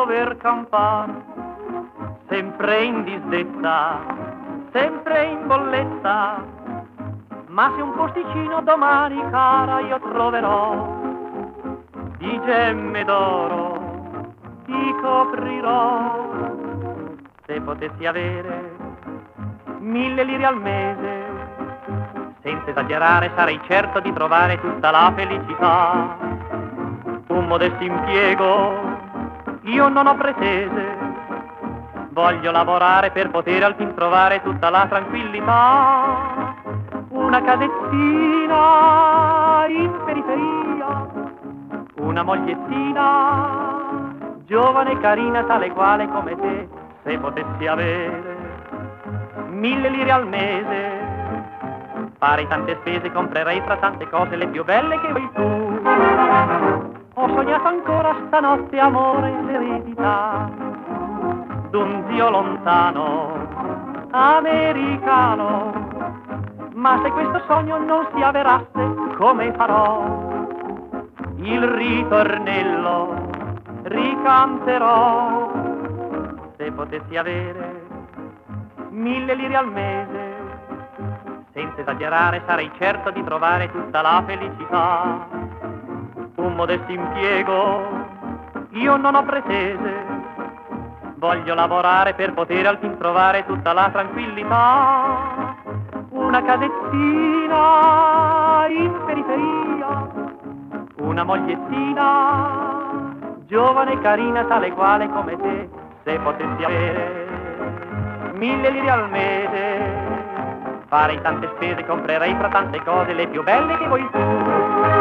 dover campare, sempre in disdetta, sempre in bolletta. Ma se un posticino domani, cara, io troverò, di gemme d'oro ti coprirò. Se potessi avere 1000 lire al mese, senza esagerare sarei certo di trovare tutta la felicità. Un modesto impiego io non ho pretese, voglio lavorare per poter al fin trovare tutta la tranquillità. Una casettina in periferia, una mogliettina giovane e carina, tale quale come te. Se potessi avere 1000 lire al mese, farei tante spese, comprerei fra tante cose le più belle che vuoi tu. Ho sognato ancora stanotte, amore, l'eredità d'un zio lontano americano. Ma se questo sogno non si avverasse, come farò? Il ritornello ricanterò. Se potessi avere 1000 lire al mese, senza esagerare sarei certo di trovare tutta la felicità. Un modesto impiego io non ho pretese, voglio lavorare per poter al fin trovare tutta la tranquillità. Una casettina in periferia, una mogliettina giovane e carina, tale quale come te. Se potessi avere 1000 lire al mese, farei tante spese, comprerei fra tante cose le più belle che vuoi tu.